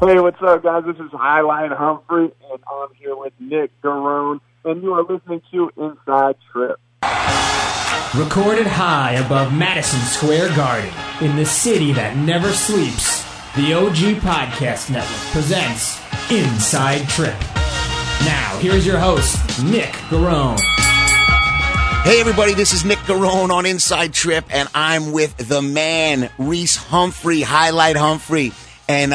Hey, what's up, guys? This is Highline Humphrey, and I'm here with Nick Garone, and you are listening to Inside Trip. Recorded high above Madison Square Garden, in the city that never sleeps, the OG Podcast Network presents Inside Trip. Now, here's your host, Nick Garone. Hey, everybody, this is Nick Garone on Inside Trip, and I'm with the man, Reese Humphrey, Highlight Humphrey. And,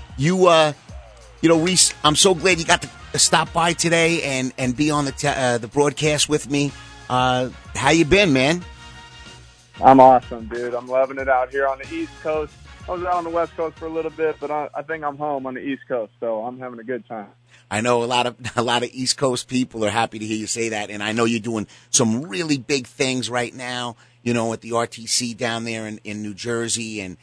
Reese, I'm so glad you got to stop by today and be on the broadcast with me. How you been, man? I'm awesome, dude. I'm loving it out here on the East Coast. I was out on the West Coast for a little bit, but I think I'm home on the East Coast, so I'm having a good time. I know a lot of East Coast people are happy to hear you say that, and I know you're doing some really big things right now, you know, at the RTC down there in New Jersey, and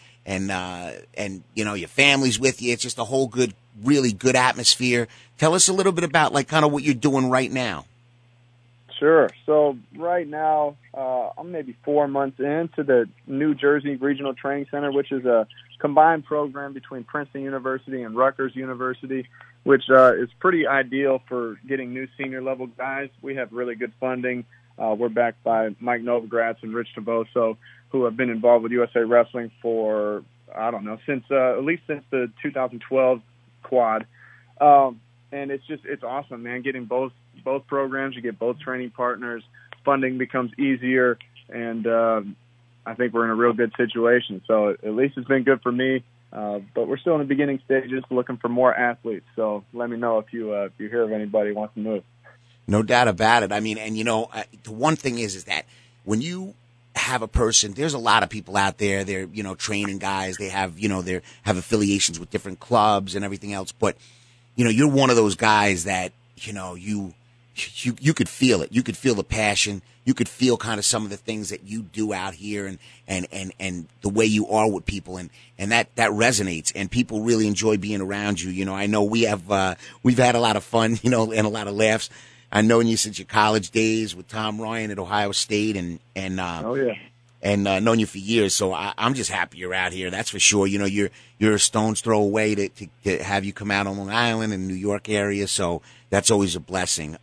you know, your family's with you. It's just a whole really good atmosphere. Tell us a little bit about like kind of what you're doing right now. Sure. So right now, I'm maybe 4 months into the New Jersey Regional Training Center, which is a combined program between Princeton University and Rutgers University, which is pretty ideal for getting new senior level guys. We have really good funding. We're backed by Mike Novogratz and Rich Taboso, who have been involved with USA Wrestling for, I don't know, at least since the 2012 quad. And it's awesome, man. Getting both programs, you get both training partners, funding becomes easier, and I think we're in a real good situation. So at least it's been good for me, but we're still in the beginning stages, looking for more athletes. So let me know if you hear of anybody who wants to move. No doubt about it. I mean, and you know, the one thing is that when you have a person, there's a lot of people out there, they're, you know, training guys, they have, you know, they have affiliations with different clubs and everything else, but you know, you're one of those guys that, you know, you could feel it. You could feel the passion. You could feel kind of some of the things that you do out here and the way you are with people. And that resonates, and people really enjoy being around you. You know, I know we've had a lot of fun, you know, and a lot of laughs. I've known you since your college days with Tom Ryan at Ohio State and oh yeah. And known you for years, so I'm just happy you're out here. That's for sure. You know, you're a stone's throw away to have you come out on Long Island and New York area, so that's always a blessing.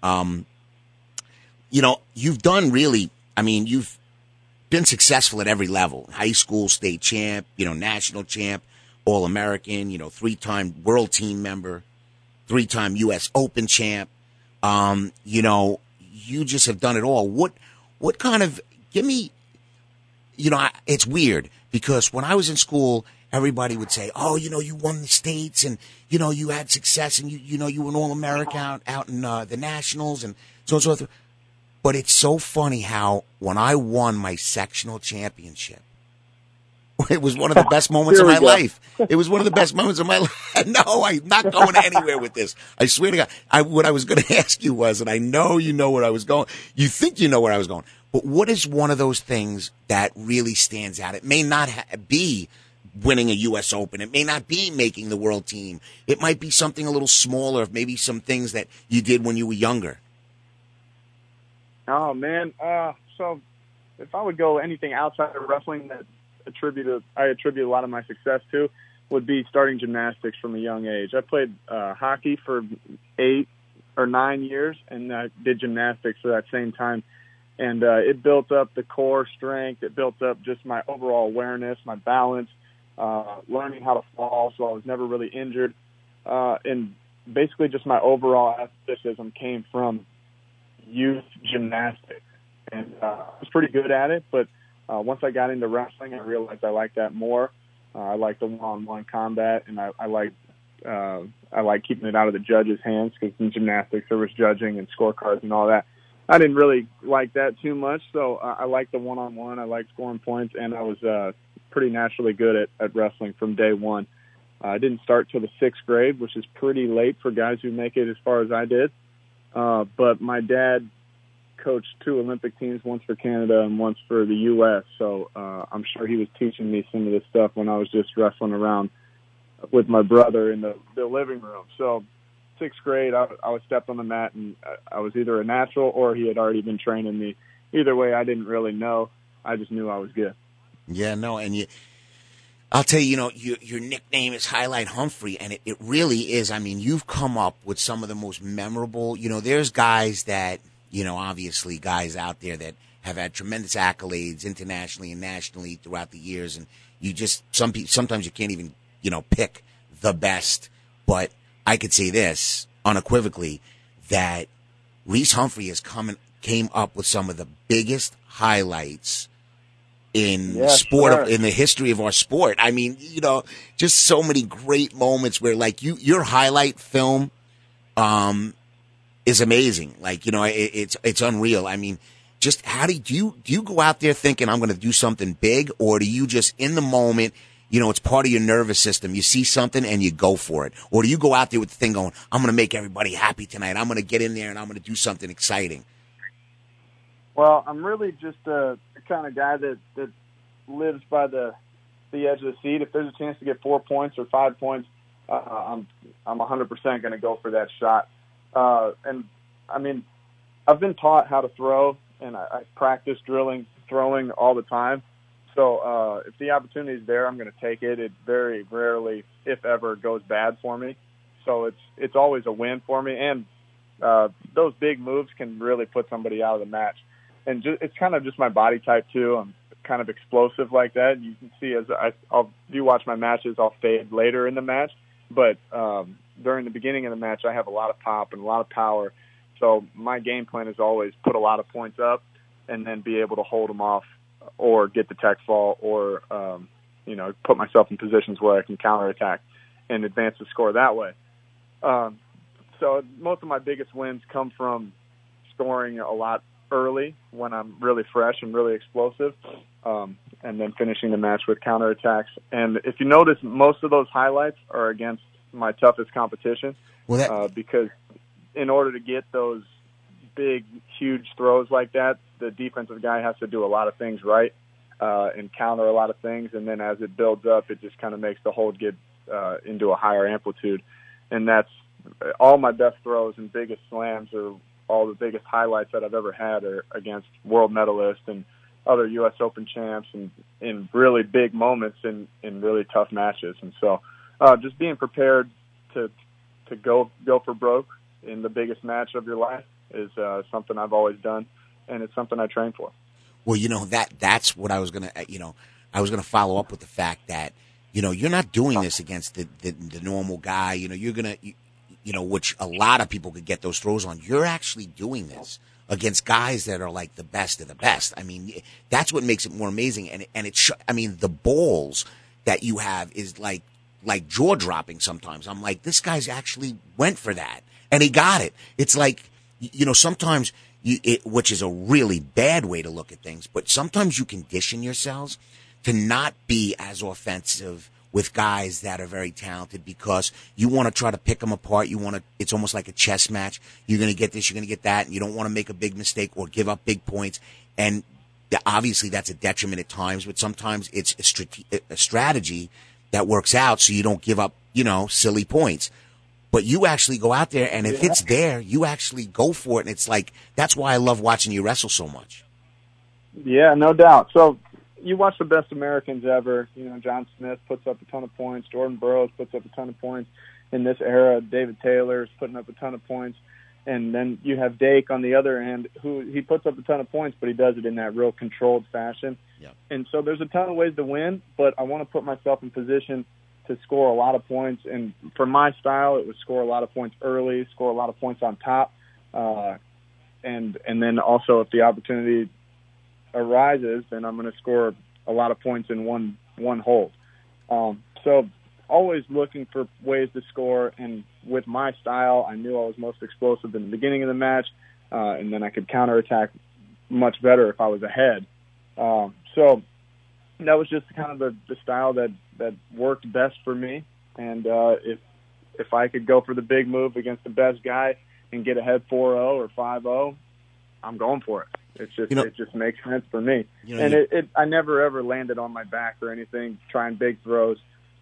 You know, you've done really. I mean, you've been successful at every level: high school state champ, you know, national champ, All-American, you know, 3-time world team member, 3-time U.S. Open champ. You know, you just have done it all. What kind of give me? You know, it's weird because when I was in school, everybody would say, "Oh, you know, you won the states, and you know, you had success, and you know, you were an All-American out in the nationals, and so on and so forth." But it's so funny how when I won my sectional championship, it was one of the best moments of my life. It was one of the best moments of my life. No, I'm not going anywhere with this. I swear to God. What I was going to ask you was, and I know you know where I was going. You think you know where I was going. But what is one of those things that really stands out? It may not be winning a U.S. Open. It may not be making the world team. It might be something a little smaller, maybe some things that you did when you were younger. Oh, man. So if I would go anything outside of wrestling that I attribute a lot of my success to would be starting gymnastics from a young age. I played hockey for 8 or 9 years, and I did gymnastics for that same time. And it built up the core strength. It built up just my overall awareness, my balance, learning how to fall, so I was never really injured. And basically just my overall athleticism came from youth gymnastics. And I was pretty good at it, but once I got into wrestling, I realized I liked that more. I like the one-on-one combat, and I like keeping it out of the judges' hands because in gymnastics there was judging and scorecards and all that. I didn't really like that too much, so I liked the one-on-one. I liked scoring points, and I was pretty naturally good at wrestling from day one. I didn't start till the 6th grade, which is pretty late for guys who make it as far as I did. But my dad coached 2 Olympic teams, once for Canada and once for the U.S., so I'm sure he was teaching me some of this stuff when I was just wrestling around with my brother in the living room. So 6th grade, I was stepped on the mat, and I was either a natural or he had already been training me. Either way, I didn't really know. I just knew I was good. Yeah, no, and I'll tell you, your nickname is Highlight Humphrey, and it really is. I mean, you've come up with some of the most memorable, there's guys that, obviously guys out there that have had tremendous accolades internationally and nationally throughout the years, and you just, sometimes you can't even, pick the best, but I could say this unequivocally, that Reese Humphrey came up with some of the biggest highlights in sport, in the history of our sport. I mean, just so many great moments where, like, your highlight film, is amazing. Like, it's unreal. I mean, just how do you go out there thinking I'm going to do something big, or do you just in the moment, it's part of your nervous system. You see something and you go for it, or do you go out there with the thing going, I'm going to make everybody happy tonight. I'm going to get in there and I'm going to do something exciting. Well, I'm really just the kind of guy that lives by the edge of the seat. If there's a chance to get 4 points or 5 points, I'm 100% going to go for that shot. And I mean, I've been taught how to throw, and I practice throwing all the time. So if the opportunity is there, I'm going to take it. It very rarely, if ever, goes bad for me. So it's always a win for me. And those big moves can really put somebody out of the match. And it's kind of just my body type too. I'm kind of explosive like that. You can see if you watch my matches, I'll fade later in the match. But during the beginning of the match, I have a lot of pop and a lot of power. So my game plan is always put a lot of points up and then be able to hold them off or get the tech fall or, put myself in positions where I can counterattack and advance the score that way. So most of my biggest wins come from scoring a lot early when I'm really fresh and really explosive, and then finishing the match with counterattacks. And if you notice, most of those highlights are against my toughest competition, because in order to get those big, huge throws like that, the defensive guy has to do a lot of things right and counter a lot of things. And then as it builds up, it just kind of makes the hold get into a higher amplitude. And that's all my best throws and biggest slams are all the biggest highlights that I've ever had are against world medalists and other U.S. Open champs and in really big moments in really tough matches. And so just being prepared to go for broke in the biggest match of your life is something I've always done, and it's something I train for. Well, that's what I was going to, I was going to follow up with the fact that, you're not doing this against the normal guy. You're going to, which a lot of people could get those throws on. You're actually doing this against guys that are like the best of the best. I mean, that's what makes it more amazing. And the balls that you have is like jaw dropping sometimes. I'm like, this guy's actually went for that and he got it. It's like, sometimes which is a really bad way to look at things, but sometimes you condition yourselves to not be as offensive with guys that are very talented because you want to try to pick them apart. It's almost like a chess match. You're going to get this, you're going to get that, and you don't want to make a big mistake or give up big points. And obviously that's a detriment at times, but sometimes it's a strategy that works out so you don't give up, silly points. But you actually go out there, and if it's there, you actually go for it. And it's like, that's why I love watching you wrestle so much. Yeah, no doubt. So you watch the best Americans ever. John Smith puts up a ton of points. Jordan Burroughs puts up a ton of points. In this era, David Taylor's putting up a ton of points. And then you have Dake on the other end, who he puts up a ton of points, but he does it in that real controlled fashion. Yep. And so there's a ton of ways to win, but I want to put myself in position to score a lot of points. And for my style, it was score a lot of points early, score a lot of points on top. And then also if the opportunity arises, then I'm going to score a lot of points in one hold. So always looking for ways to score, and with my style, I knew I was most explosive in the beginning of the match, and then I could counterattack much better if I was ahead. So that was just kind of the style that worked best for me, and if I could go for the big move against the best guy and get ahead 4-0 or 5-0, I'm going for it. It's just it just makes sense for me. I never ever landed on my back or anything trying big throws.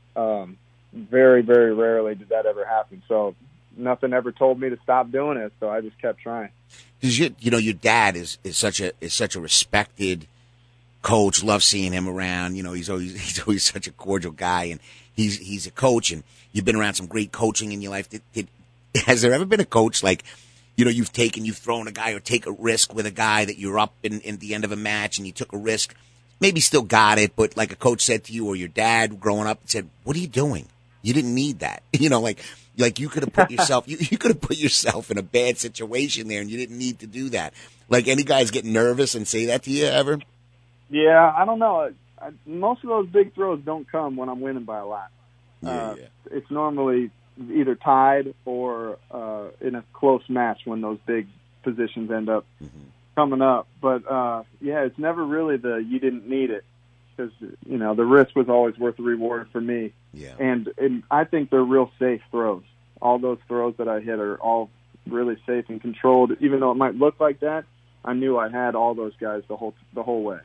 Very, very rarely did that ever happen. So nothing ever told me to stop doing it. So I just kept trying. Because your dad is such a respected coach. Love seeing him around. You know, he's always such a cordial guy, and he's a coach, and you've been around some great coaching in your life. Has there ever been a coach like, you know, you've thrown a guy or take a risk with a guy that you're up in the end of a match and you took a risk, maybe still got it, but like a coach said to you or your dad growing up said, "What are you doing? You didn't need that." You know, like you could have put yourself, you could have put yourself in a bad situation there and you didn't need to do that. Like, any guys get nervous and say that to you ever? Yeah, I don't know. Most of those big throws don't come when I'm winning by a lot. Yeah. It's normally either tied or in a close match when those big positions end up coming up. But, yeah, it's never really you didn't need it, because, you know, the risk was always worth the reward for me. Yeah. And I think they're real safe throws. All those throws that I hit are all really safe and controlled. Even though it might look like that, I knew I had all those guys the whole way.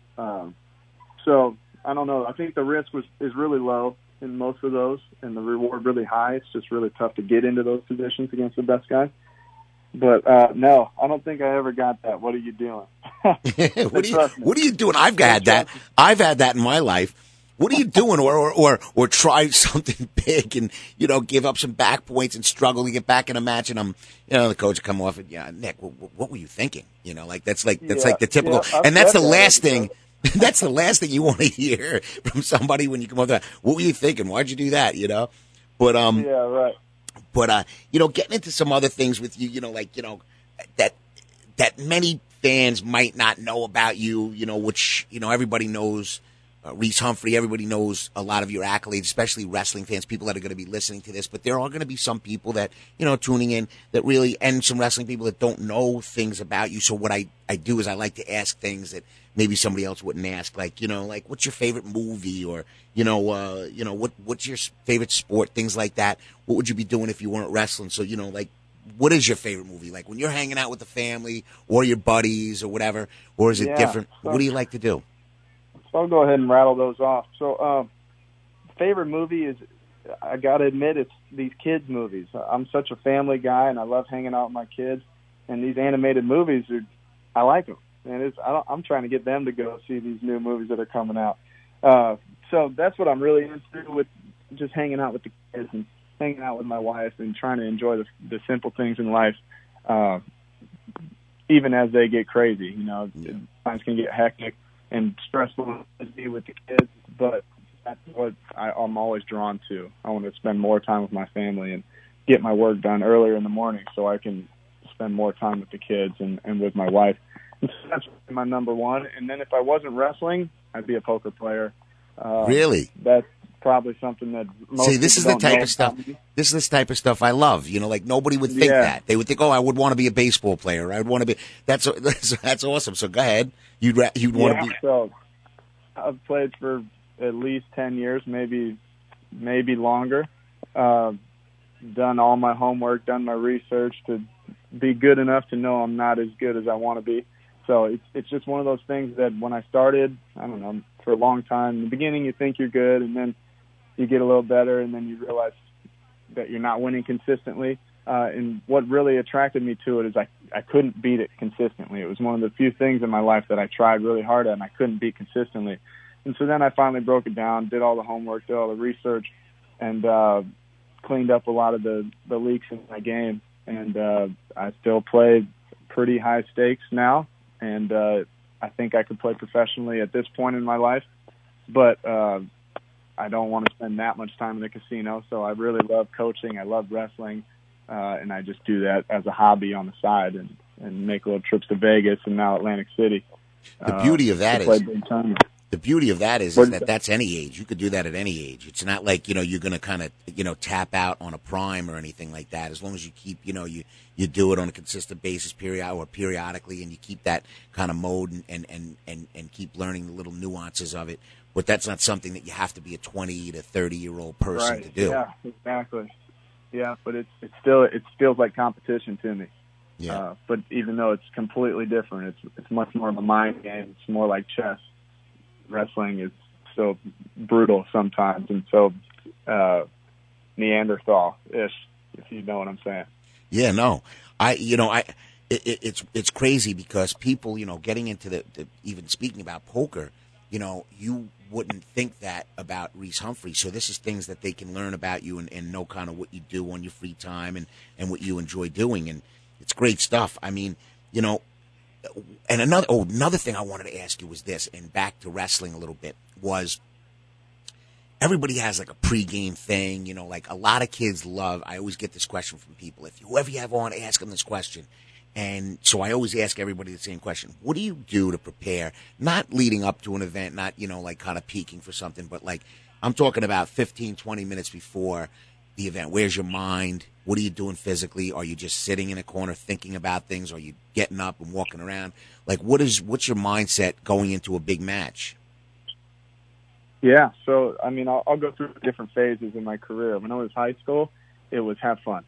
So I don't know. I think the risk is really low in most of those, and the reward really high. It's just really tough to get into those positions against the best guys. But no, I don't think I ever got that. What are you doing? What are you doing? I've had that. I've had that in my life. What are you doing? Or try something big and, you know, give up some back points and struggle to get back in a match. And the coach would come off and, yeah, Nick, what were you thinking? You know, like that's like the typical, and that's the last thing. That's the last thing you want to hear from somebody when you come up to that. What were you thinking? Why'd you do that? You know, but yeah, right. But you know, getting into some other things with you, you know, like, you know, that many fans might not know about you, you know, which, you know, everybody knows. Reese Humphrey, everybody knows a lot of your accolades, especially wrestling fans, people that are going to be listening to this. But there are going to be some people that, you know, tuning in that really, and some wrestling people that don't know things about you. So what I do is I like to ask things that maybe somebody else wouldn't ask, like, you know, like, what's your favorite movie, or, what's your favorite sport, things like that. What would you be doing if you weren't wrestling? So, you know, like, what is your favorite movie? Like, when you're hanging out with the family or your buddies or whatever, or is it different? What do you like to do? So I'll go ahead and rattle those off. So, favorite movie is, I got to admit, it's these kids' movies. I'm such a family guy, and I love hanging out with my kids. And these animated movies, I like them. And I'm trying to get them to go see these new movies that are coming out. So that's what I'm really into, with just hanging out with the kids and hanging out with my wife and trying to enjoy the simple things in life, even as they get crazy. You know, times can get hectic and stressful to be with the kids, but that's what I'm always drawn to. I want to spend more time with my family and get my work done earlier in the morning so I can spend more time with the kids and with my wife. And so that's my number one. And then if I wasn't wrestling, I'd be a poker player. Really? That's probably something that most See, this is the type of stuff. This is the type of stuff I love. You know, like, nobody would think that. They would think, "Oh, I would want to be a baseball player. I would want to be." That's awesome. So go ahead. You'd want to be. So I've played for at least 10 years, maybe longer. Done all my homework, done my research to be good enough to know I'm not as good as I want to be. So it's just one of those things that when I started, I don't know, for a long time, in the beginning you think you're good, and then you get a little better, and then you realize that you're not winning consistently. And what really attracted me to it is I couldn't beat it consistently. It was one of the few things in my life that I tried really hard at, and I couldn't beat consistently. And so then I finally broke it down, did all the homework, did all the research, and cleaned up a lot of the leaks in my game. And I still play pretty high stakes now, and I think I could play professionally at this point in my life. But I don't want to spend that much time in the casino, so I really love coaching. I love wrestling. And I just do that as a hobby on the side, and make little trips to Vegas and now Atlantic City. The beauty of that is that that's any age. You could do that at any age. It's not like, you know, you're going to kind of, you know, tap out on a prime or anything like that. As long as you keep, you know, you do it on a consistent basis, periodically, and you keep that kind of mode and keep learning the little nuances of it. But that's not something that you have to be a 20 to 30-year-old person to do. Yeah, exactly. Yeah, but it feels like competition to me. Yeah. But even though it's completely different, it's much more of a mind game. It's more like chess. Wrestling is so brutal sometimes, and so Neanderthal-ish, if you know what I'm saying. Yeah, no, it's crazy because people, getting into the even speaking about poker, you wouldn't think that about Reese Humphrey. So this is things that they can learn about you and know kind of what you do on your free time and what you enjoy doing. And it's great stuff. I mean, and another thing I wanted to ask you was this, and back to wrestling a little bit, was everybody has like a pregame thing, like a lot of kids love. I always get this question from people. If whoever you have on, ask them this question. And so I always ask everybody the same question. What do you do to prepare, not leading up to an event, not, like kind of peaking for something, but like I'm talking about 15, 20 minutes before the event. Where's your mind? What are you doing physically? Are you just sitting in a corner thinking about things? Are you getting up and walking around? Like what's your mindset going into a big match? Yeah, so, I mean, I'll go through different phases in my career. When I was high school, it was have fun.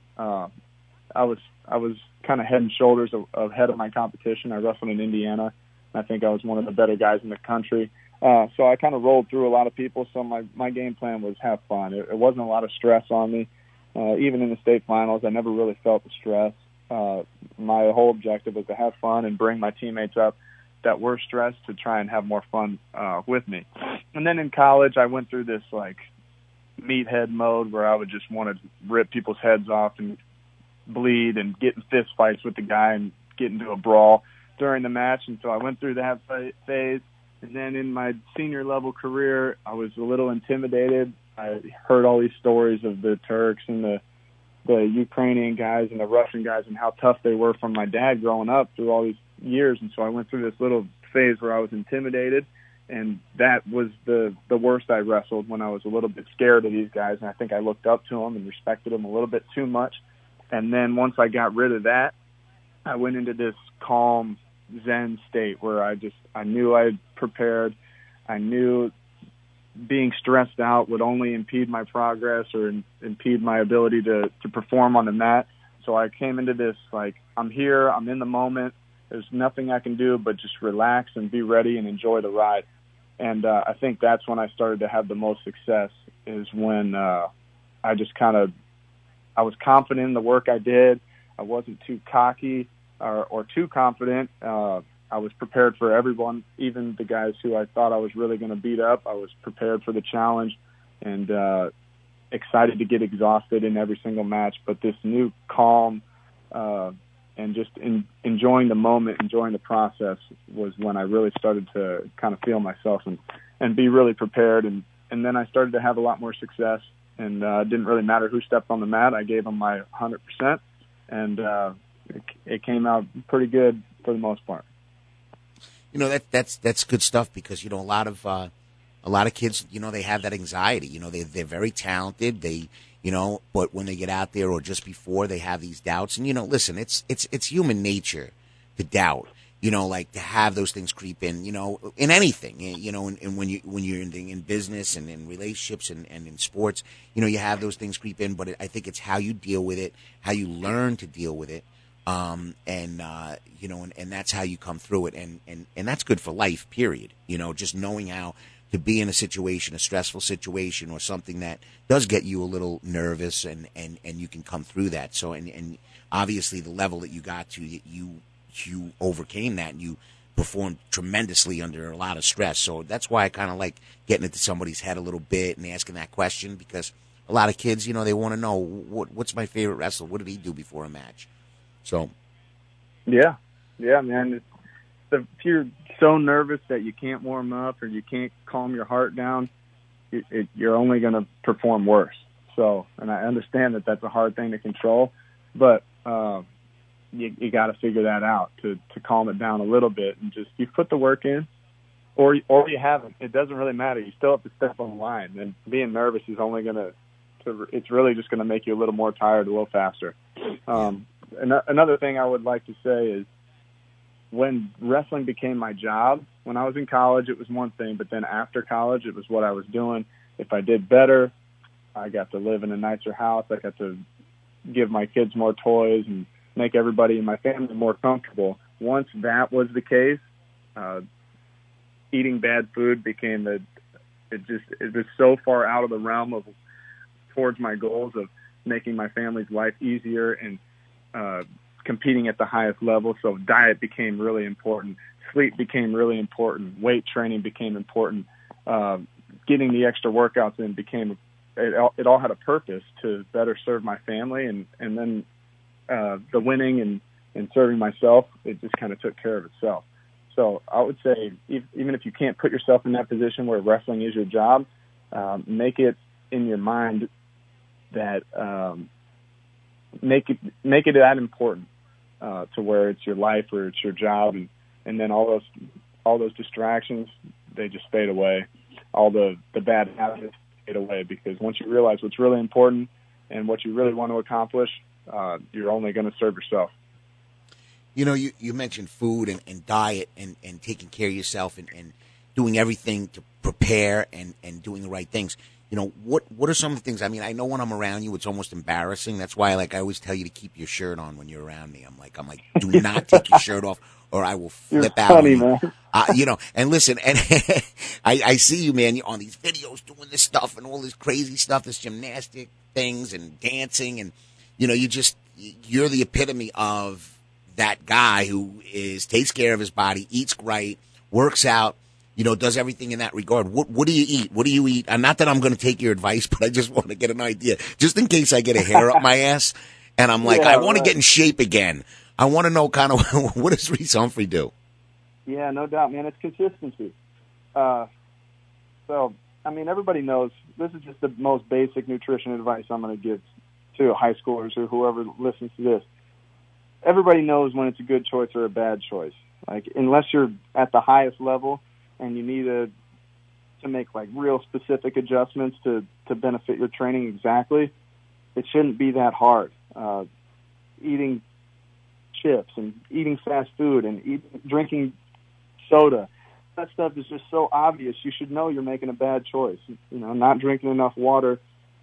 I was kind of head and shoulders ahead of my competition. I wrestled in Indiana. I think I was one of the better guys in the country. So I kind of rolled through a lot of people, so my game plan was have fun. It wasn't a lot of stress on me. Even in the state finals, I never really felt the stress. My whole objective was to have fun and bring my teammates up that were stressed to try and have more fun with me. And then in college, I went through this, like, meathead mode where I would just want to rip people's heads off and bleed and get in fist fights with the guy and get into a brawl during the match. And so I went through that phase. And then in my senior level career, I was a little intimidated. I heard all these stories of the Turks and the Ukrainian guys and the Russian guys and how tough they were from my dad growing up through all these years. And so I went through this little phase where I was intimidated. And that was the worst I wrestled, when I was a little bit scared of these guys. And I think I looked up to them and respected them a little bit too much. And then once I got rid of that, I went into this calm Zen state where I knew I had prepared. I knew being stressed out would only impede my progress or impede my ability to perform on the mat. So I came into this like, I'm here, I'm in the moment. There's nothing I can do but just relax and be ready and enjoy the ride. And I think that's when I started to have the most success, is when I was confident in the work I did. I wasn't too cocky or too confident. I was prepared for everyone, even the guys who I thought I was really going to beat up. I was prepared for the challenge and excited to get exhausted in every single match. But this new calm and just enjoying the moment, enjoying the process, was when I really started to kind of feel myself and be really prepared. And then I started to have a lot more success. And it didn't really matter who stepped on the mat. I gave them my 100%, and it came out pretty good for the most part. That's good stuff, because a lot of kids, they have that anxiety. They're very talented. But when they get out there or just before, they have these doubts. And listen, it's human nature to doubt. Like to have those things creep in. In anything. And when you're in business and in relationships and in sports, you have those things creep in. But I think it's how you deal with it, how you learn to deal with it. And that's how you come through it. And that's good for life, period. Just knowing how to be in a situation, a stressful situation, or something that does get you a little nervous, and you can come through that. So, and obviously the level that you got to, you overcame that, and you performed tremendously under a lot of stress. So that's why I kind of like getting into somebody's head a little bit and asking that question, because a lot of kids, they want to know, what's my favorite wrestler? What did he do before a match? So, yeah, man. If you're so nervous that you can't warm up or you can't calm your heart down, you're only going to perform worse. So, and I understand that that's a hard thing to control, but you got to figure that out to calm it down a little bit, and just you put the work in, or you haven't. It doesn't really matter. You still have to step on the line, and being nervous is only going to it's really just going to make you a little more tired a little faster. Another thing I would like to say is, when wrestling became my job, when I was in college, it was one thing, but then after college, it was what I was doing. If I did better, I got to live in a nicer house. I got to give my kids more toys and make everybody in my family more comfortable. Once that was the case, eating bad food became it was so far out of the realm of towards my goals of making my family's life easier and competing at the highest level. So diet became really important. Sleep became really important. Weight training became important. Getting the extra workouts in it all had a purpose to better serve my family, and then the winning and serving myself, it just kind of took care of itself. So I would say, even if you can't put yourself in that position where wrestling is your job, make it in your mind that make it that important to where it's your life or it's your job, and then all those distractions, they just fade away. All the bad habits fade away, because once you realize what's really important and what you really want to accomplish, you're only going to serve yourself. You know, you mentioned food and diet and taking care of yourself and doing everything to prepare and doing the right things. You know, what are some of the things? I mean, I know when I'm around you, it's almost embarrassing. That's why, I always tell you to keep your shirt on when you're around me. I'm like, do not take your shirt off, or I will flip out. Funny, man. You know, and listen, and I see you, man, on these videos doing this stuff and all this crazy stuff, this gymnastic things and dancing, and you know, you're the epitome of that guy who takes care of his body, eats right, works out. You know, does everything in that regard. What do you eat? What do you eat? Not that I'm going to take your advice, but I just want to get an idea, just in case I get a hair up my ass, and I'm like, I want to get in shape again. I want to know kind of what does Reese Humphrey do? Yeah, no doubt, man. It's consistency. So, I mean, everybody knows this is just the most basic nutrition advice I'm going to give to high schoolers or whoever listens to this. Everybody knows when it's a good choice or a bad choice. Like, unless you're at the highest level and you need to make like real specific adjustments to benefit your training exactly, it shouldn't be that hard. Eating chips and eating fast food and drinking soda, that stuff is just so obvious. You should know you're making a bad choice. You know, not drinking enough water.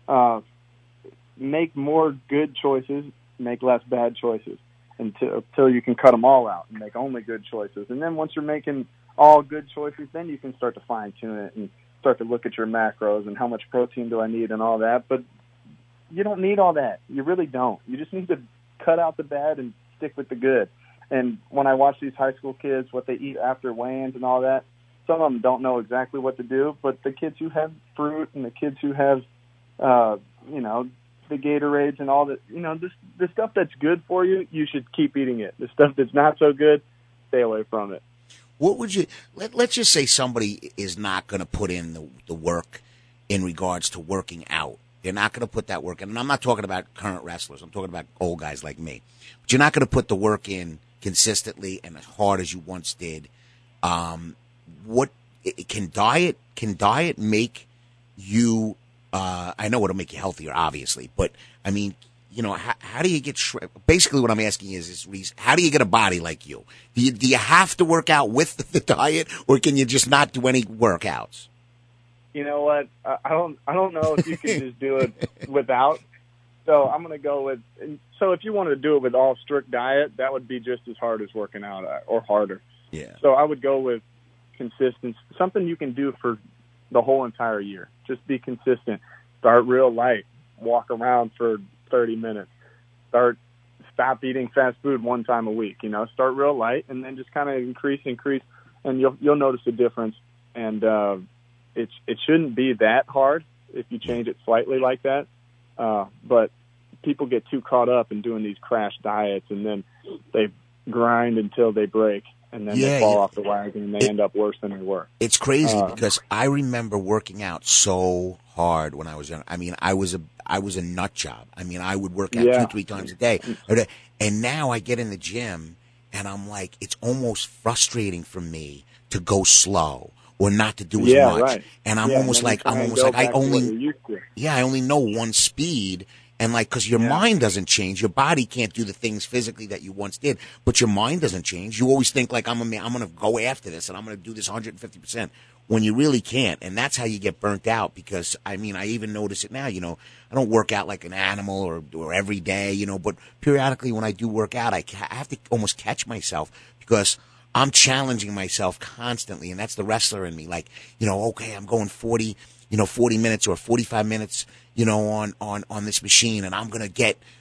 Make more good choices, make less bad choices, until you can cut them all out and make only good choices. And then once you're making all good choices, then you can start to fine-tune it and start to look at your macros and how much protein do I need and all that. But you don't need all that. You really don't. You just need to cut out the bad and stick with the good. And when I watch these high school kids, what they eat after weigh-ins and all that, some of them don't know exactly what to do. But the kids who have fruit and the kids who have, you know, the Gatorades and all that, you know, the stuff that's good for you, you should keep eating it. The stuff that's not so good, stay away from it. What would you let's just say somebody is not going to put in the work in regards to working out. They're not going to put that work in. And I'm not talking about current wrestlers. I'm talking about old guys like me. But you're not going to put the work in consistently and as hard as you once did. What can diet make you? I know it'll make you healthier, obviously, but I mean, you know, how do you get basically what I'm asking is Reese, how do you get a body like you? Do you have to work out with the diet, or can you just not do any workouts? You know what? I don't know if you can just do it without. So I'm going to go with. So if you wanted to do it with all strict diet, that would be just as hard as working out or harder. Yeah. So I would go with consistency, something you can do for the whole entire year. Just be consistent. Start real light. Walk around for 30 minutes. Stop eating fast food one time a week. You know, start real light and then just kind of increase, and you'll notice a difference. And it shouldn't be that hard if you change it slightly like that. But people get too caught up in doing these crash diets, and then they grind until they break, and then they fall off the wagon, and they end up worse than they were. It's crazy because I remember working out so hard when I was young. I mean, I was a nut job. I mean, I would work out 2-3 times a day. And now I get in the gym, and I'm like, it's almost frustrating for me to go slow or not to do as much. Right. And I'm almost like I only know one speed. And like, cause your mind doesn't change. Your body can't do the things physically that you once did, but your mind doesn't change. You always think like, I'm going to go after this and I'm going to do this 150% when you really can't. And that's how you get burnt out, because I mean, I even notice it now, you know, I don't work out like an animal or every day, you know, but periodically when I do work out, I have to almost catch myself because I'm challenging myself constantly. And that's the wrestler in me. Like, you know, okay, I'm going 40 minutes or 45 minutes, you know, on this machine, and I'm going to get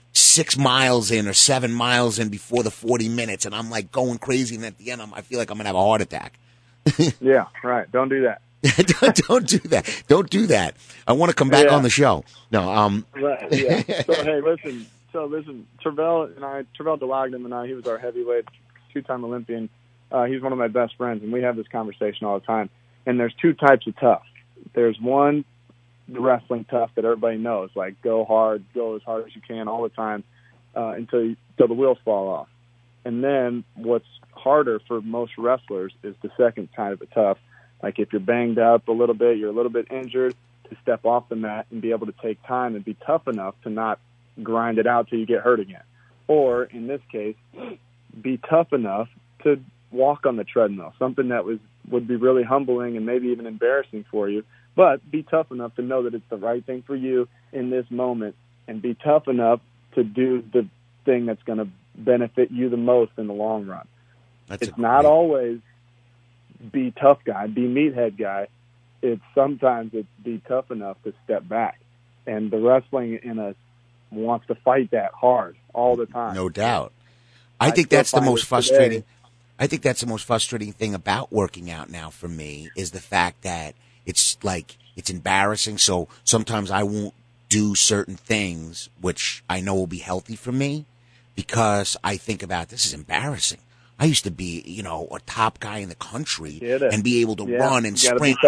6 miles in or 7 miles in before the 40 minutes, and I'm like going crazy, and at the end I feel like I'm gonna have a heart attack. Yeah, right. Don't do that. Don't do that. Don't do that. I want to come back on the show. No, Right, yeah. So hey, listen, Tervel DeLogden and I, he was our heavyweight, 2-time Olympian. He's one of my best friends, and we have this conversation all the time. And there's 2 types of tough. There's one, the wrestling tough that everybody knows, like go hard, go as hard as you can all the time until the wheels fall off. And then what's harder for most wrestlers is the second type of tough. Like if you're banged up a little bit, you're a little bit injured, to step off the mat and be able to take time and be tough enough to not grind it out till you get hurt again. Or in this case, be tough enough to walk on the treadmill, something that would be really humbling and maybe even embarrassing for you, but be tough enough to know that it's the right thing for you in this moment, and be tough enough to do the thing that's going to benefit you the most in the long run. It's not always be tough guy, be meathead guy. Sometimes it's be tough enough to step back. And the wrestling in us wants to fight that hard all the time. No doubt. I think that's the most frustrating. I think that's the most frustrating thing about working out now for me is the fact that it's embarrassing. So sometimes I won't do certain things which I know will be healthy for me because I think about this is embarrassing. I used to be, a top guy in the country and be able to run and sprint.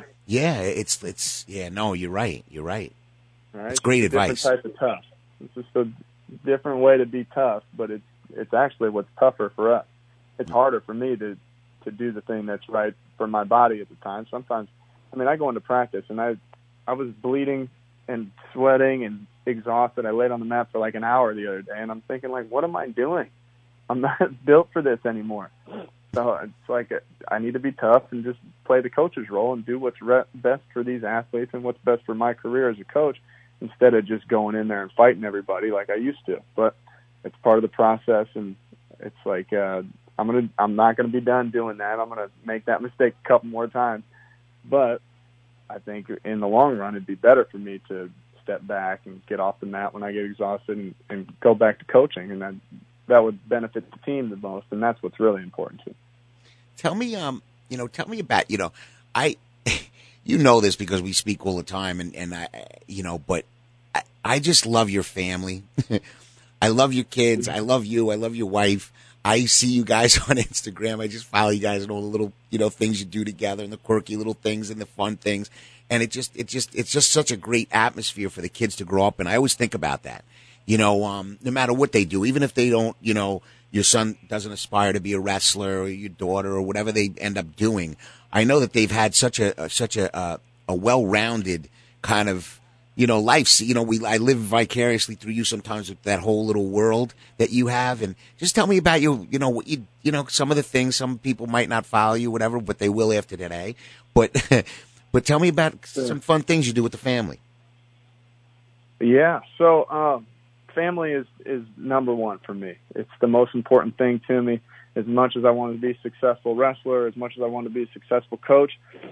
No, you're right. You're right. Right? It's great advice. Different type of tough. It's just a different way to be tough, but it's actually what's tougher for us. It's harder for me to do the thing that's right for my body at the time. Sometimes, I go into practice and I was bleeding and sweating and exhausted. I laid on the mat for like an hour the other day, and I'm thinking, like, what am I doing? I'm not built for this anymore. So it's like I need to be tough and just play the coach's role and do what's best for these athletes and what's best for my career as a coach, instead of just going in there and fighting everybody like I used to. But it's part of the process, and it's like I'm not gonna be done doing that. I'm gonna make that mistake a couple more times, but I think in the long run it'd be better for me to step back and get off the mat when I get exhausted and go back to coaching, and that would benefit the team the most, and that's what's really important to me. Tell me about, I, this because we speak all the time, and I, but I just love your family. I love your kids. I love you. I love your wife. I see you guys on Instagram. I just follow you guys and all the little, things you do together and the quirky little things and the fun things. And it's just such a great atmosphere for the kids to grow up in. I always think about that. No matter what they do, even if they don't, your son doesn't aspire to be a wrestler or your daughter or whatever they end up doing. I know that they've had such a well-rounded kind of, life. I live vicariously through you sometimes with that whole little world that you have. And just tell me about some of the things. Some people might not follow you, whatever, but they will after today. But tell me about some fun things you do with the family. Yeah. So, family is number one for me. It's the most important thing to me. As much as I want to be a successful wrestler, as much as I want to be a successful coach,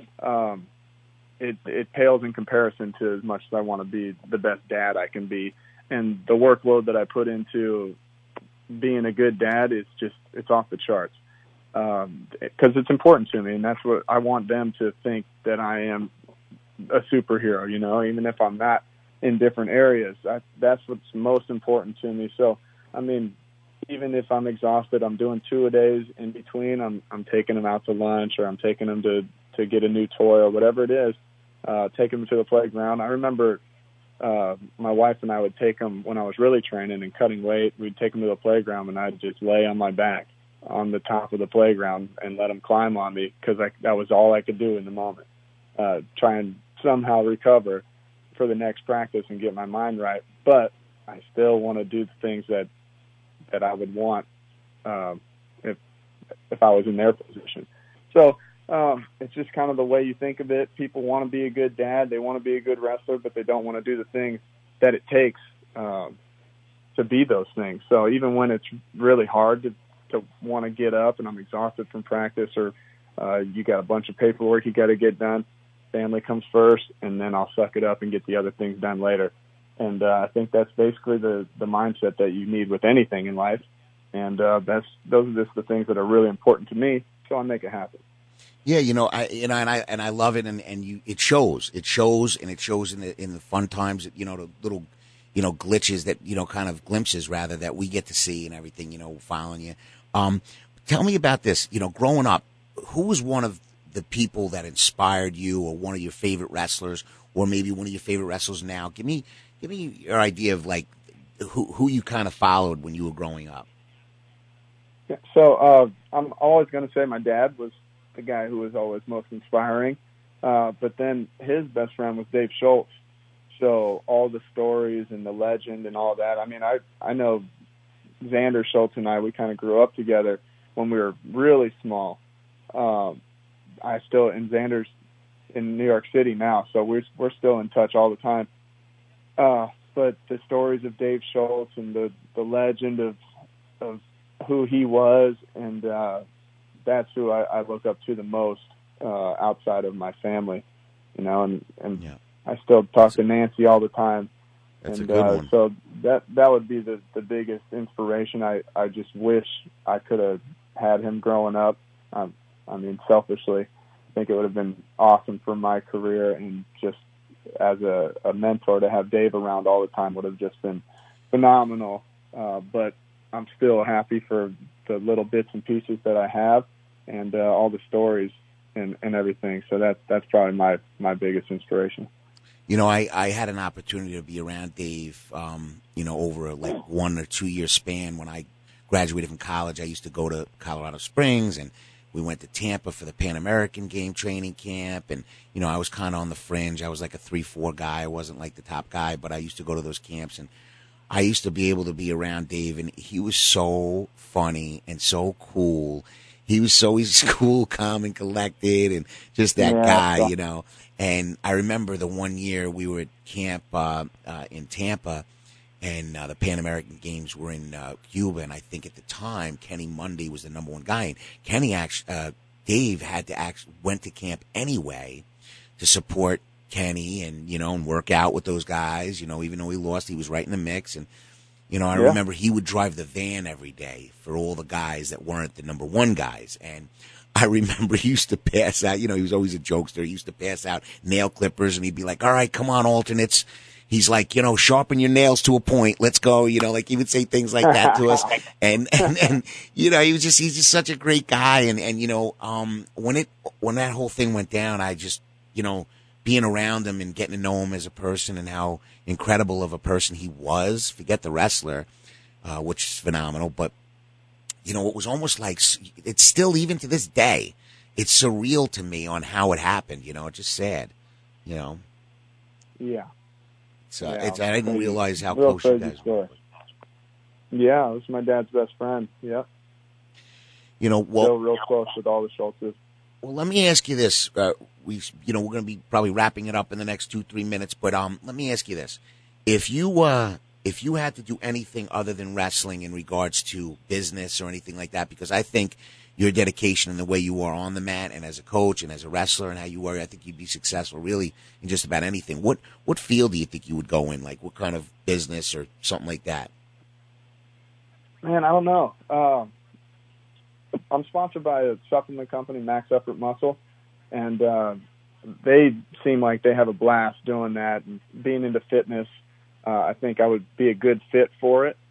it pales in comparison to as much as I want to be the best dad I can be. And the workload that I put into being a good dad is it's off the charts. Because it's important to me, and that's what I want them to think, that I am a superhero, even if I'm not in different areas. That's what's most important to me. So, even if I'm exhausted, I'm doing 2-a-days in between. I'm taking them out to lunch, or I'm taking them to get a new toy or whatever it is, taking them to the playground. I remember my wife and I would take them when I was really training and cutting weight. We'd take them to the playground, and I'd just lay on my back on the top of the playground and let them climb on me, because that was all I could do in the moment. Try and somehow recover for the next practice and get my mind right. But I still want to do the things that I would want if I was in their position. So it's just kind of the way you think of it. People want to be a good dad. They want to be a good wrestler, but they don't want to do the things that it takes to be those things. So even when it's really hard to want to get up and I'm exhausted from practice, or you got a bunch of paperwork you got to get done, family comes first, and then I'll suck it up and get the other things done later. And I think that's basically the mindset that you need with anything in life. And those are just the things that are really important to me, so I make it happen. Yeah, and I love it, and it shows in the fun times, the little, glitches that, kind of glimpses rather that we get to see and everything, following you. Tell me about this, growing up, who was one of the people that inspired you, or one of your favorite wrestlers, or maybe one of your favorite wrestlers now? Give me your idea of like who you kind of followed when you were growing up. Yeah, so I'm always going to say my dad was the guy who was always most inspiring. But then his best friend was Dave Schultz. So all the stories and the legend and all that. I mean, I know Xander Schultz and I, we kind of grew up together when we were really small. Xander's in New York City now, so we're still in touch all the time. But the stories of Dave Schultz and the legend of who he was, and that's who I look up to the most outside of my family, and yeah. I still talk to Nancy all the time. That's a good one. So that would be the biggest inspiration. I just wish I could have had him growing up. I mean, selfishly, I think it would have been awesome for my career, and just as a mentor to have Dave around all the time would have just been phenomenal. But I'm still happy for the little bits and pieces that I have, and all the stories and everything. So that's probably my biggest inspiration. I had an opportunity to be around Dave, over like 1 or 2 year span. When I graduated from college, I used to go to Colorado Springs, and we went to Tampa for the Pan American game training camp. And, I was kind of on the fringe. I was like a 3-4 guy. I wasn't like the top guy, but I used to go to those camps, and I used to be able to be around Dave, and he was so funny and so cool. He's cool, calm, and collected, and just that guy, And I remember the one year we were at camp in Tampa, and the Pan American Games were in Cuba, and I think at the time Kenny Mundy was the number one guy. And Kenny Dave went to camp anyway to support Kenny and and work out with those guys. Even though he lost, he was right in the mix. And I remember he would drive the van every day for all the guys that weren't the number one guys. And I remember he used to pass out, he was always a jokester. He used to pass out nail clippers, and he'd be like, all right, come on, alternates. He's like, sharpen your nails to a point. Let's go. Like he would say things like that to us. And he's just such a great guy. And when that whole thing went down, I just, being around him and getting to know him as a person and how incredible of a person he was, forget the wrestler, which is phenomenal, but it was almost like, it's still, even to this day, it's surreal to me on how it happened. It's just sad, Yeah. So I didn't realize how close you guys were. Yeah, it was my dad's best friend. Yeah. Still real close with all the Schultzes. Well, let me ask you this. We're going to be probably wrapping it up in the next 2-3 minutes, but let me ask you this: if you had to do anything other than wrestling in regards to business or anything like that, because I think your dedication and the way you are on the mat and as a coach and as a wrestler and how you were, I think you'd be successful really in just about anything. What field do you think you would go in? Like what kind of business or something like that? Man, I don't know. I'm sponsored by a supplement company, Max Effort Muscle, and they seem like they have a blast doing that and being into fitness. I think I would be a good fit for it.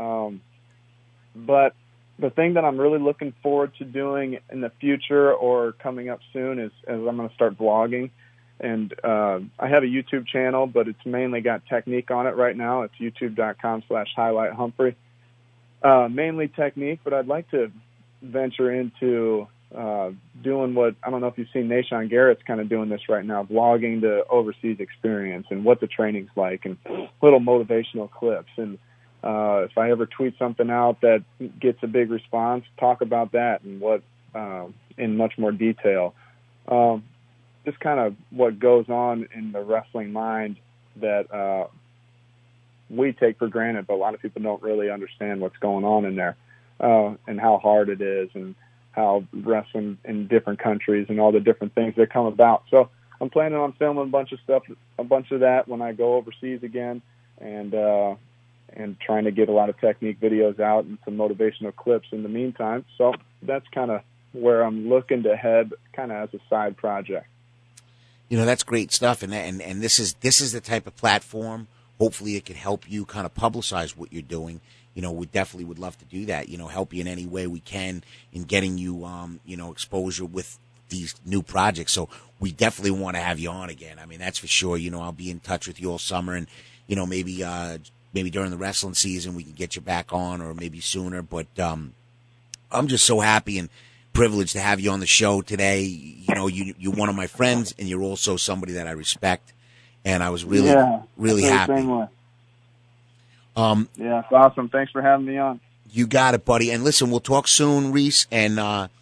But the thing that I'm really looking forward to doing in the future or coming up soon is I'm going to start vlogging. And I have a YouTube channel, but it's mainly got technique on it right now. It's youtube.com/highlighthumphrey. Mainly technique, but I'd like to venture into doing what, I don't know if you've seen Nashon Garrett's kind of doing this right now, vlogging the overseas experience and what the training's like and little motivational clips. And if I ever tweet something out that gets a big response, talk about that and what in much more detail. Just kind of what goes on in the wrestling mind that we take for granted, but a lot of people don't really understand what's going on in there and how hard it is and how wrestling in different countries and all the different things that come about. So I'm planning on filming a bunch of stuff, a bunch of that when I go overseas again. and trying to get a lot of technique videos out and some motivational clips in the meantime. So that's kind of where I'm looking to head, kind of as a side project. You know, that's great stuff, and this is the type of platform. Hopefully, it can help you kind of publicize what you're doing. You know, we definitely would love to do that. You know, help you in any way we can in getting you, you know, exposure with these new projects. So we definitely want to have you on again. I mean, that's for sure. You know, I'll be in touch with you all summer, and you know, maybe during the wrestling season we can get you back on, or maybe sooner. But I'm just so happy and privileged to have you on the show today. You know, you're one of my friends, and you're also somebody that I respect, and I was really happy. Same way. Yeah, it's awesome. Thanks for having me on. You got it, buddy. And listen, we'll talk soon, Reese, and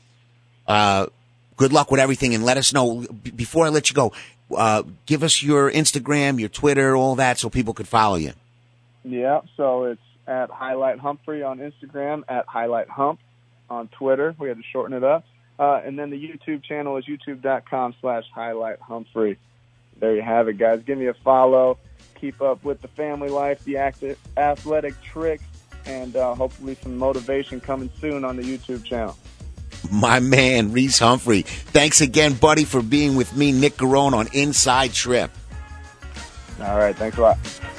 good luck with everything, and let us know before I let you go. Give us your Instagram, your Twitter, all that, so people could follow you. Yeah, so it's at Highlight Humphrey on Instagram, at Highlight Hump on Twitter. We had to shorten it up. And then the YouTube channel is youtube.com/Highlight Humphrey. There you have it, guys. Give me a follow. Keep up with the family life, the athletic tricks, and hopefully some motivation coming soon on the YouTube channel. My man, Reese Humphrey. Thanks again, buddy, for being with me, Nick Garone, on Inside Trip. All right, thanks a lot.